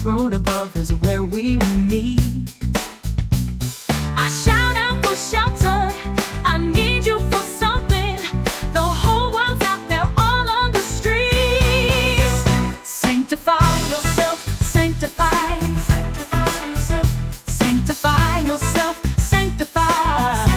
throne above is where we meet. I shout out for shelter, I need you for something. The whole world's out there all on the streets. Sanctify yourself, sanctify. Sanctify yourself, sanctify.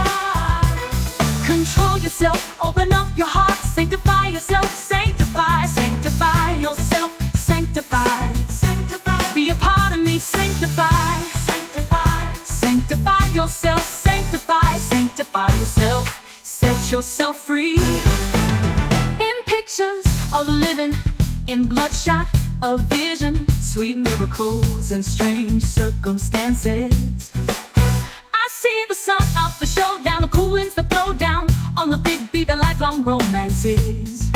Control yourself, open up your heart. Sanctify yourself, sanctify. Sanctify yourself, sanctify. Be a part of me, sanctify. Sanctify yourself, sanctify. Sanctify yourself, set yourself free. In pictures of living, in bloodshot of vision, sweet miracles and strange circumstances. I see the sun up, the showdown, the cool winds that blow down on the big beat, the lifelong romances.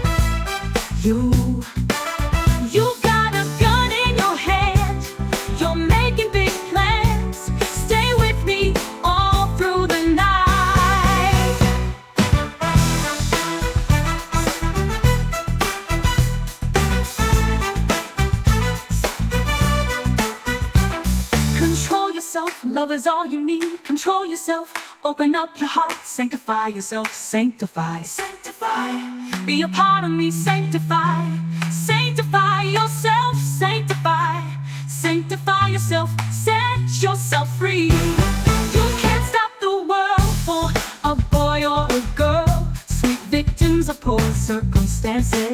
You got a gun in your hand, you're making big plans. Stay with me all through the night. Control yourself, love is all you need. Control yourself, open up your heart. Sanctify yourself, sanctify. Be a part of me, sanctify. Sanctify yourself, sanctify. Sanctify yourself, set yourself free. You can't stop the world for a boy or a girl, sweet victims of poor circumstances.